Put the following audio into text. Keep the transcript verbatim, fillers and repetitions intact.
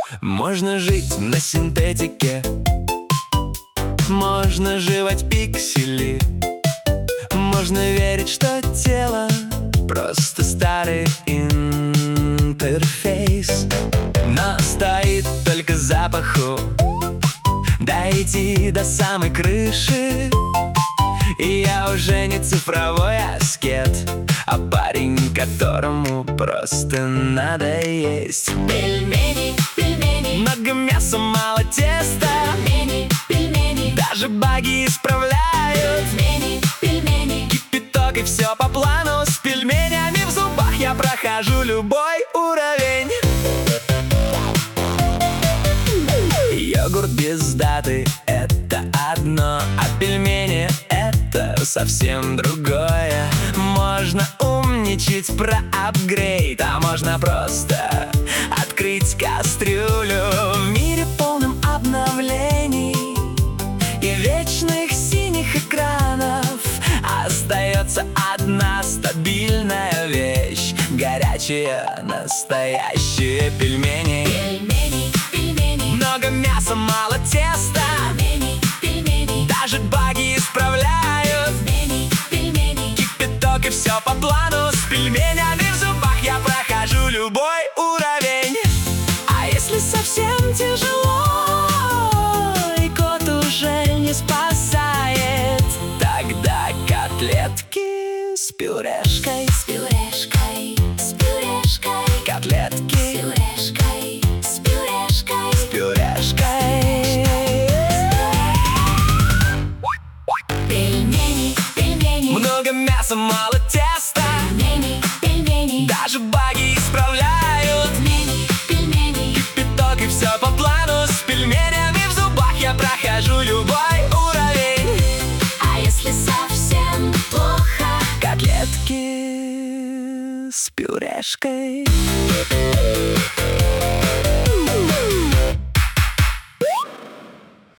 Можно жить на синтетике, можно жевать пиксели, можно верить, что тело просто старый интерфейс. Но стоит только запаху дойти до самой крыши, и я уже не цифровой аскет, а парень, которому просто надо есть. Пельмени, пельмени, Много мяса, мало теста, пельмени, пельмени, даже баги исправляют. пельмени, пельмени, Кипяток и все по плану, с пельменями в зубах я прохожу любой уровень. Йогурт без даты — это одно, а пельмени — это совсем другое. Можно умничать про апгрейд, а можно просто открыть кастрюлю. В мире полном обновлений и вечных синих экранов остается одна стабильная вещь — горячие настоящие пельмени. пельмени, пельмени, Много мяса, мало теста, пельмени, пельмени, даже баги исправляют. пельмени, пельмени, Кипяток и все по плану, с пельменями в зубах я прохожу любой уровень. А если совсем тяжело и кот уже не спасает, тогда котлетки с пюрешкой, с пюрешкой, с пюрешкой, котлетки с пюрешкой, с пюрешкой, с пюрешкой. пельмени, пельмени, Много мяса, мало теста, пельмени, пельмени, даже баги исправляют. пельмени, пельмени, Кипяток и все по плану, с пельменями в зубах я прохожу любой уровень. а если совсем плохо, Котлетки с пюрешкой.